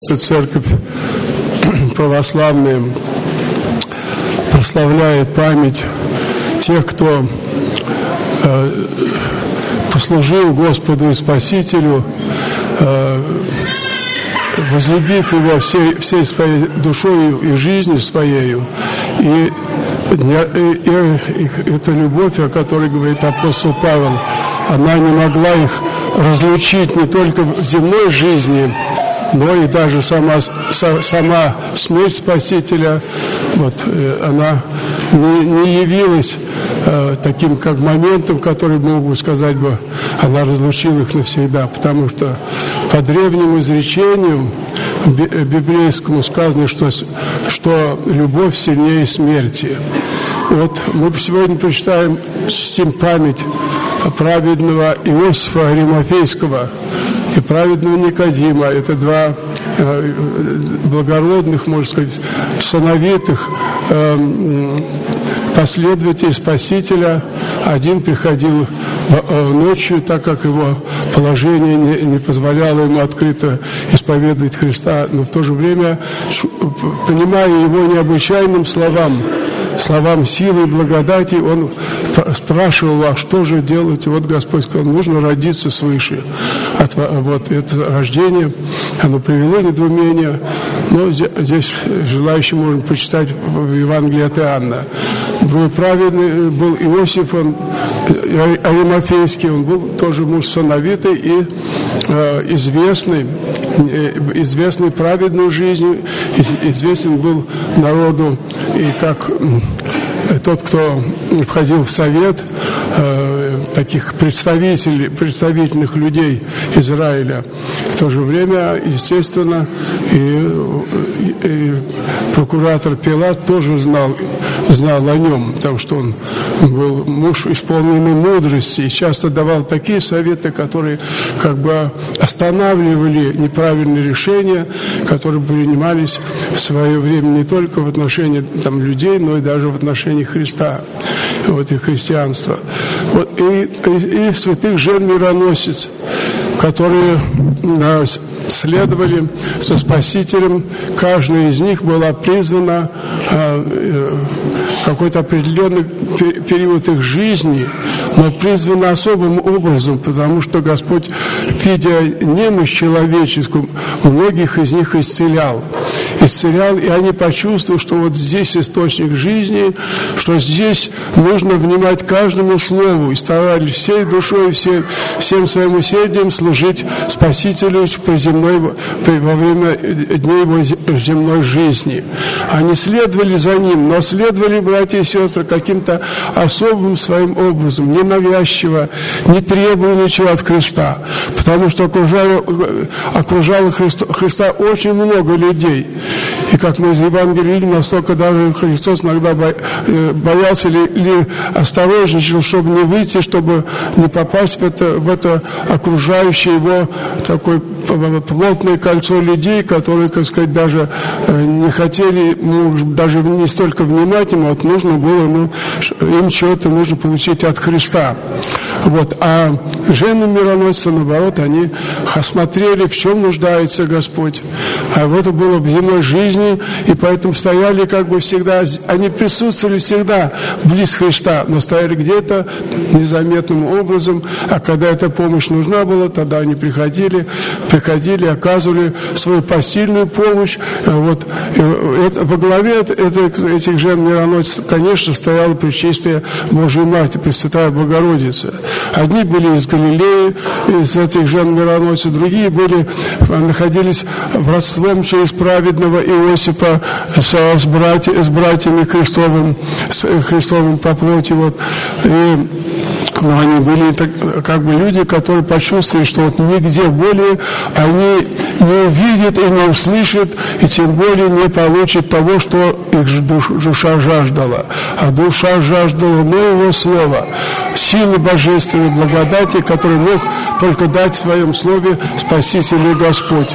Церковь православная прославляет память тех, кто послужил Господу и Спасителю, возлюбив Его всей своей душой и жизнью своею. И эта любовь, о которой говорит апостол Павел, она не могла их разлучить не только в земной жизни, но и даже сама смерть Спасителя, она не явилась таким как моментом, который, мог бы сказать, она разлучила их навсегда, потому что по древнему изречению библейскому сказано, что любовь сильнее смерти. Мы сегодня чтим память праведного Иосифа Аримафейского и праведного Никодима. Это два благородных, можно сказать, сыновитых последователей Спасителя. Один приходил ночью, так как его положение не позволяло ему открыто исповедовать Христа, но в то же время, понимая его необычайным словам силы и благодати, он спрашивал: а что же делать? И Господь сказал: нужно родиться свыше. Это рождение, оно привело недоумение. Но здесь желающий можно почитать в Евангелии от Иоанна. Другой праведный был Иосиф, он Аримафейский, он был тоже муж сановитый и известный праведной жизнью, известен был народу и как тот, кто входил в совет таких представительных людей Израиля. В то же время, естественно, и прокуратор Пилат тоже знал о нем, потому что он был муж, исполненный мудрости, и часто давал такие советы, которые как бы останавливали неправильные решения, которые принимались в свое время не только в отношении людей, но и даже в отношении Христа, и христианства. И святых жен мироносец, которые следовали со Спасителем, каждая из них была призвана какой-то определенный период их жизни, но призвана особым образом, потому что Господь, видя немощь человеческую, многих из них исцелял, и они почувствовали, что здесь источник жизни, что здесь нужно внимать каждому слову, и старались всей душой, всем своим усердием служить Спасителю во время дней его земной жизни. Они следовали за ним, но следовали, братья и сестры, каким-то особым своим образом, ненавязчиво, не требуя ничего от Христа, потому что окружало Христа очень много людей. И как мы из Евангелия видим, настолько даже Христос иногда боялся или осторожничал, чтобы не выйти, чтобы не попасть в это окружающее его такое плотное кольцо людей, которые, как сказать, даже не хотели, даже не столько внимать ему, нужно было, им чего-то нужно получить от Христа. А жены мироносцы, наоборот, они осмотрели, в чем нуждается Господь. А это было в земной жизни, и поэтому стояли всегда, они присутствовали всегда близ Христа, но стояли где-то незаметным образом, а когда эта помощь нужна была, тогда они приходили, оказывали свою посильную помощь. Во главе этих жен мироносцев, конечно, стояла Пречистая Божия Мать, Пресвятая Богородица. Одни были из Галилеи, из этих жен мироносцев, другие находились в родством через праведного Иосифа с братьями Христовым по плоти. Но они были люди, которые почувствовали, что нигде более они не увидят и не услышат, и тем более не получат того, что их душа жаждала. А душа жаждала нового слова, силы божественной благодати, которую мог только дать в своем слове Спаситель и Господь.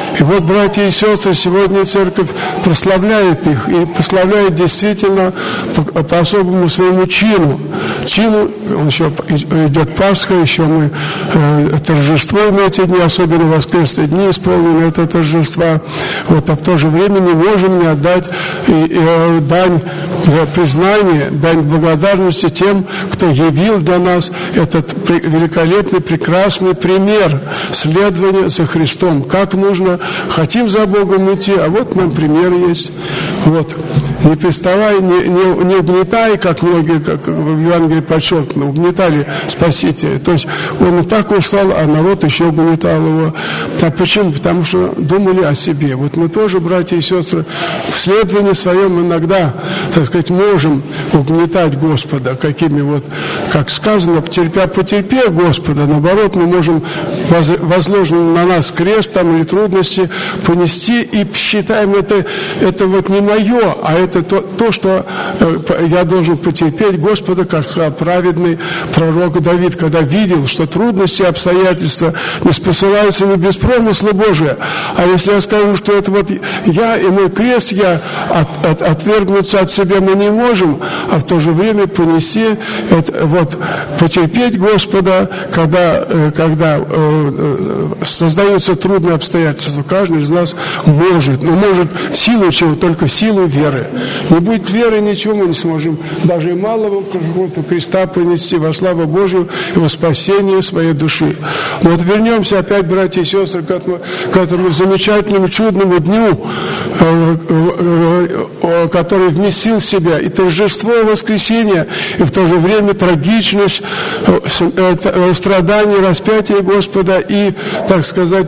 И вот, братья и сестры, сегодня церковь прославляет их, и прославляет действительно по особому своему чину. Еще идет Пасха, еще мы торжествуем эти дни, особенно воскресные дни исполнены это торжества. Вот, а в то же время не можем не отдать дань признания, дань благодарности тем, кто явил для нас этот великолепный, прекрасный пример следования за Христом. Как нужно, хотим за Богом идти, а вот нам пример есть. Вот. Не приставай, не угнетай, как многие, как в Евангелии подчеркнуто, угнетали Спасителя. То есть он и так услал, а народ еще угнетал его. А почему? Потому что думали о себе. Вот мы тоже, братья и сестры, в следовании своем иногда, так сказать, можем угнетать Господа, какими вот, как сказано, потерпя Господа. Наоборот, мы можем возложенный на нас крест там, или трудности понести и считаем это вот не мое, а это то, что я должен потерпеть Господа, как сказал праведный пророк Давид, когда видел, что трудности и обстоятельства не спосылаются не без промысла Божия. А если я скажу, что это вот я и мой крест, отвергнуться от себя мы не можем, а в то же время понести, вот, потерпеть Господа, когда создаются трудные обстоятельства. Каждый из нас может, но может силу чего? Только силу веры. Не будет веры, ничего мы не сможем. Даже и малого какого-то креста понести во славу Божию и во спасение своей души. Но вот вернемся опять, братья и сестры, к этому замечательному, чудному дню, который вместил в себя и торжество воскресения, и в то же время трагичность страданий, распятия Господа и, так сказать,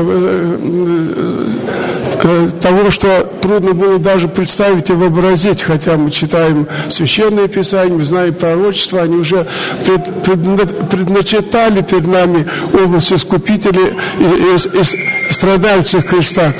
того, что трудно было даже представить и вообразить, хотя мы читаем Священное Писание, мы знаем пророчества, они уже предначертали перед нами образ Искупителя и страдальцев Христа,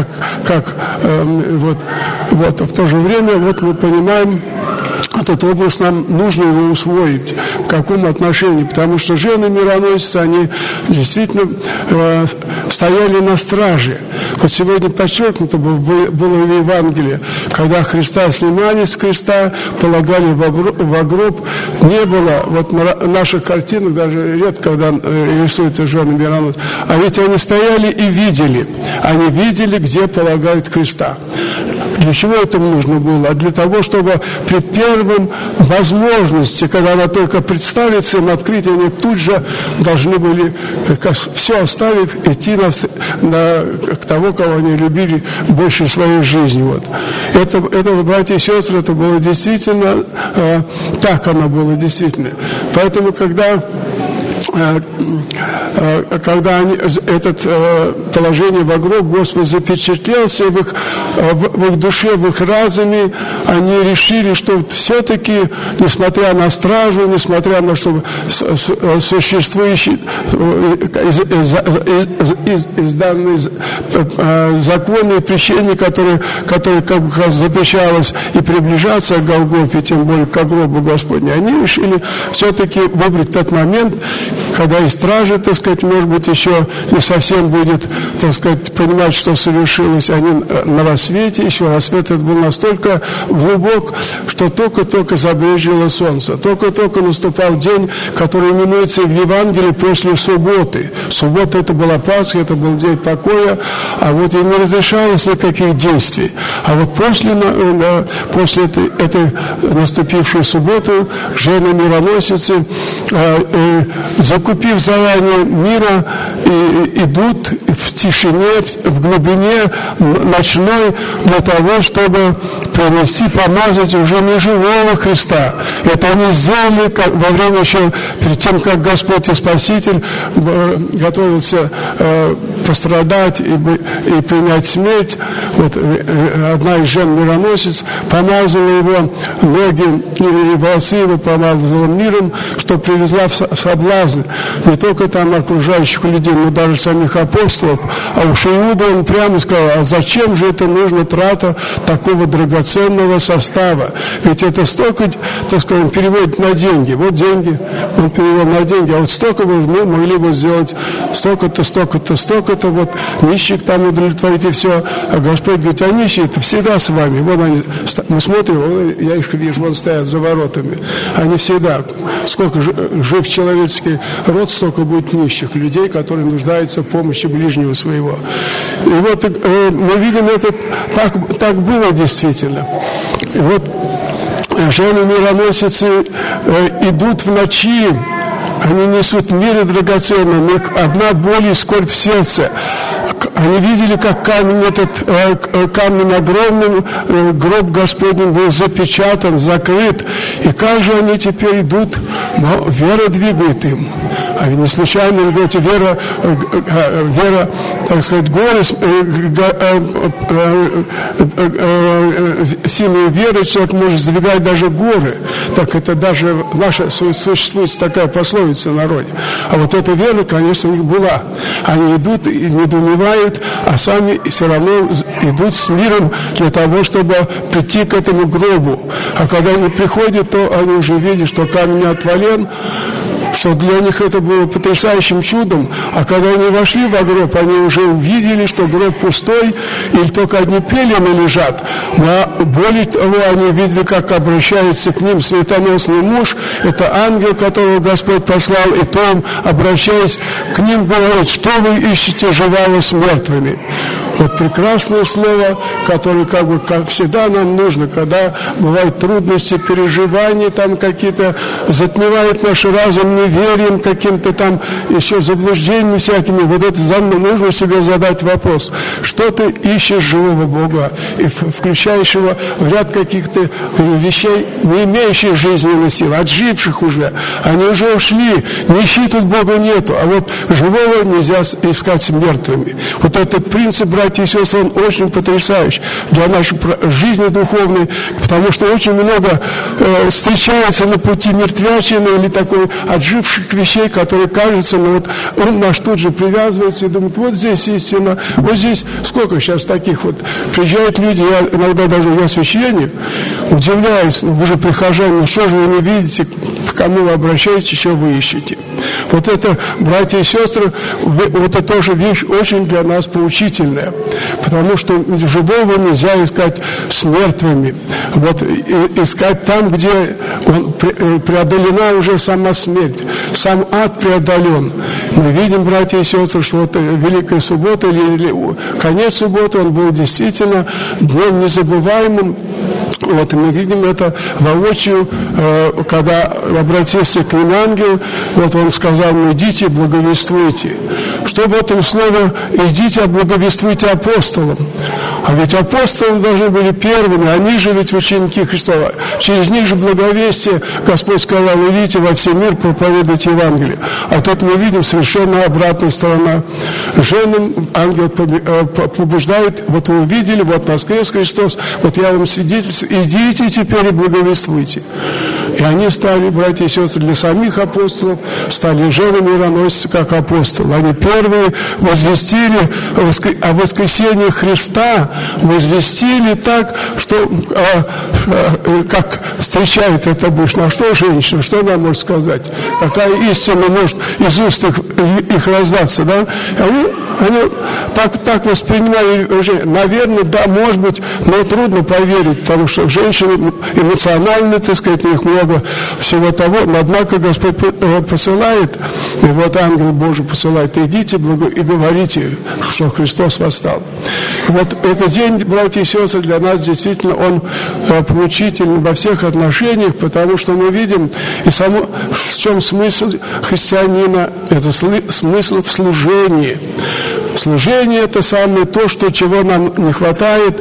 вот, в то же время вот мы понимаем, этот образ нам нужно его усвоить. В каком отношении? Потому что жены мироносицы, они действительно стояли на страже. Вот сегодня подчеркнуто было в Евангелии, когда Христа снимали с креста, полагали в гроб, не было, вот на наших картинах даже редко, когда рисуются жены мироносицы, а ведь они стояли и видели. Они видели, где полагают креста. Для чего этому нужно было? А для того, чтобы при первом возможности, когда она только представится им открыть, они тут же должны были, все оставив, идти к тому, кого они любили больше своей жизни. Вот. Это, братья и сестры, это было действительно, так оно было действительно. Поэтому, когда положение во гроб Господь запечатлелся в их душе, в их разуме, они решили, что все-таки, несмотря на стражу, несмотря на что существующие изданные законы и прещения, которые как бы запрещалось и приближаться к Голгофе, тем более к гробу Господню, они решили все-таки выбрать тот момент, когда и стража, так сказать, может быть, еще не совсем будет, так сказать, понимать, что совершилось. Они на рассвете, еще рассвет этот был настолько глубок, что только-только забрежило солнце, только-только наступал день, который именуется в Евангелии после субботы. Суббота — это была Пасха, это был день покоя, а вот им не разрешалось никаких действий. А вот после этой наступившей субботы жены мироносицы, закупив заранее мира, идут в тишине, в глубине ночной для того, чтобы принести, помазать уже не живого Христа. Это они сделали во время еще, перед тем, как Господь и Спаситель готовился пострадать и принять смерть. Вот одна из жен мироносец помазала его ноги и волосы его помазала миром, что привезла в соблазн. не только там окружающих людей, но даже самих апостолов. А уж Иуда, он прямо сказал: а зачем же это нужна трата такого драгоценного состава? Ведь это столько, так сказать, он переводит на деньги. Вот деньги, он перевел на деньги, а вот столько мы могли бы сделать, столько-то, столько-то, столько-то, вот нищих там удовлетворить и все. А Господь говорит: а нищие это всегда с вами. Вон они, мы смотрим, я их вижу, вон стоят за воротами. Они всегда, сколько жив человеческий род, столько будет нищих людей, которые нуждаются в помощи ближнего своего. И вот мы видим, это так было действительно. И вот жены-мироносицы идут в ночи, они несут мир драгоценный, но одна боль и скорбь в сердце. Они видели, как камень камнем огромным, гроб Господень был запечатан, закрыт. И как же они теперь идут? Но вера двигает им. А ведь не случайно, вы говорите, вера, так сказать, силой веры человек может сдвигать даже горы. Так это даже наша существует такая пословица в народе. А вот эта вера, конечно, у них была. Они идут и недоумевают, а сами все равно идут с миром для того, чтобы прийти к этому гробу. А когда они приходят, то они уже видят, что камень отвален, что для них это было потрясающим чудом. А когда они вошли в гроб, они уже увидели, что гроб пустой, и только одни пелены лежат. Но более того, они видели, как обращается к ним светоносный муж, это ангел, которого Господь послал, и то он, обращаясь к ним, говорит: что вы ищете живого с мертвыми? Вот прекрасное слово, которое как всегда нам нужно, когда бывают трудности, переживания, там какие-то затмевают наш разум неверием, каким-то там еще заблуждениями всякими. Вот это нужно себе задать вопрос: что ты ищешь живого Бога, и включаешь его в ряд каких-то вещей, не имеющих жизненной силы, отживших уже. Они уже ушли, не ищи, тут Бога нету. А вот живого нельзя искать с мертвыми. Вот этот принцип, братья и сестры, он очень потрясающий для нашей жизни духовной, потому что очень много встречается на пути мертвячины или такой отживших вещей, которые кажутся, но вот он наш тут же привязывается и думает: вот здесь истина, вот здесь сколько сейчас таких вот приезжают люди, я иногда даже я священник, удивляюсь: вы же прихожане, что же вы не видите, к кому вы обращаетесь, еще вы ищете. Вот это, братья и сестры, вот это тоже вещь очень для нас поучительная, потому что живого нельзя искать с мертвыми. Вот искать там, где преодолена уже сама смерть, сам ад преодолен. Мы видим, братья и сестры, что вот Великая Суббота или конец субботы, он был действительно днем незабываемым. Вот, и мы видим это воочию, когда обратился к ним ангел, вот он сказал: ну идите, благовествуйте. Что в этом слове «идите, благовествуйте апостолам»? А ведь апостолы должны были первыми, они же ведь ученики Христова. Через них же благовестие Господь сказал: идите во весь мир, проповедуйте Евангелие. А тут мы видим совершенно обратная сторона. Женам ангел побуждает: вот вы увидели, вот воскрес Христос, вот я вам свидетельствую, идите теперь и благовествуйте. И они стали, братья и сестры, для самих апостолов, стали женами-мироносицы, как апостолы. Они первые возвестили о воскресении Христа, возвестили так, что как встречает это Бог. На что женщина, что она может сказать? Какая истина может из уст их раздаться, да? Они так воспринимали, наверное, да, может быть, но трудно поверить, потому что женщины эмоционально, так сказать, у них много всего того, но однако Господь посылает, и вот ангел Божий посылает: идите и говорите, что Христос восстал. И вот этот день, братья и сестры, для нас действительно он поучительный во всех отношениях, потому что мы видим, и в чем смысл христианина, это смысл в служении. Служение – это самое то, чего нам не хватает,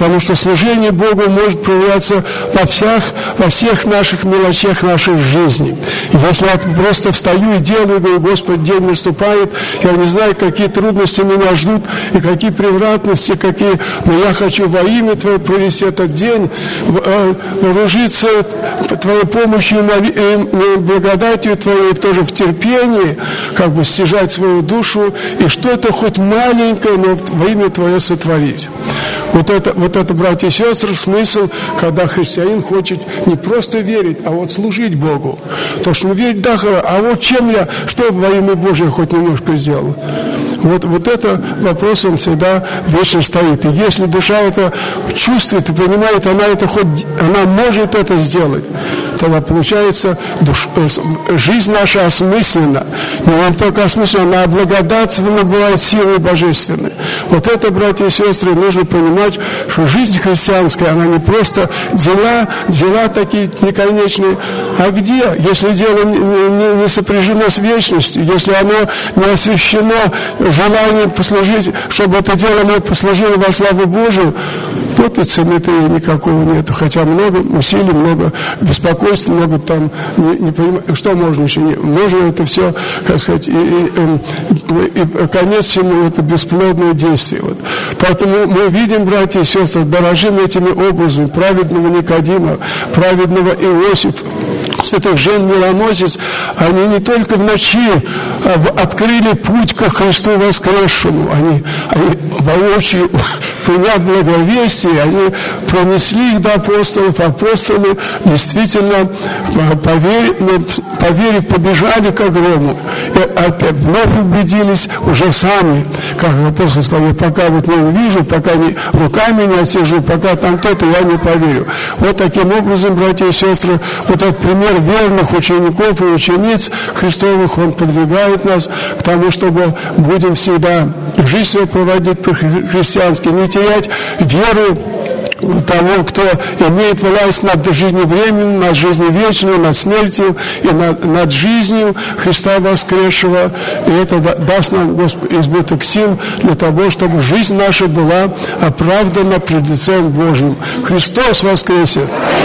Потому что служение Богу может проявляться во всех наших мелочах нашей жизни. И если я просто встаю и делаю, говорю: Господь, день наступает, я не знаю, какие трудности меня ждут, и какие превратности, но я хочу во имя Твое провести этот день, вооружиться Твоей помощью, благодатью Твоей, тоже в терпении, как бы стяжать свою душу, и что-то хоть маленькое, но во имя Твое сотворить. Вот это, братья и сестры, смысл, когда христианин хочет не просто верить, а вот служить Богу. То, что он верит, да, а вот что во имя Божие хоть немножко сделал. Вот это вопрос, он всегда вечно стоит. И если душа это чувствует и понимает, она может это сделать, тогда получается жизнь наша осмыслена. Не только осмыслена, она благодатственно бывает силой божественной. Вот это, братья и сестры, нужно понимать, что жизнь христианская, она не просто дела такие неконечные, а где? Если дело не сопряжено с вечностью, если оно не освящено желание послужить, чтобы это дело мы послужило во славу Божию, вот и цены-то никакого нету. Хотя много усилий, много беспокойства, много там не понимаю, что можно еще. Можно это все, как сказать, и конец всему это бесплодное действие. Вот. Поэтому мы видим, братья и сестры, дорожим этими образами праведного Никодима, праведного Иосифа, святых жен мироносец. Они не только в ночи открыли путь ко Христу воскресшему, они воочию, приняв благовестие, они пронесли их до апостолов. Апостолы действительно, поверив, побежали к грому. И опять вновь убедились уже сами, как апостол сказал: пока вот не увижу, пока руками не осижу, пока там то-то, я не поверю. Вот таким образом, братья и сестры, вот этот пример верных учеников и учениц Христовых, он подвигает нас к тому, чтобы будем всегда жизнь свою проводить по-христиански, не терять веру того, кто имеет власть над жизнью временной, над жизнью вечной, над смертью и над жизнью Христа воскресшего. И это даст нам, Господь, избыток сил для того, чтобы жизнь наша была оправдана пред лицем Божьим. Христос воскресе!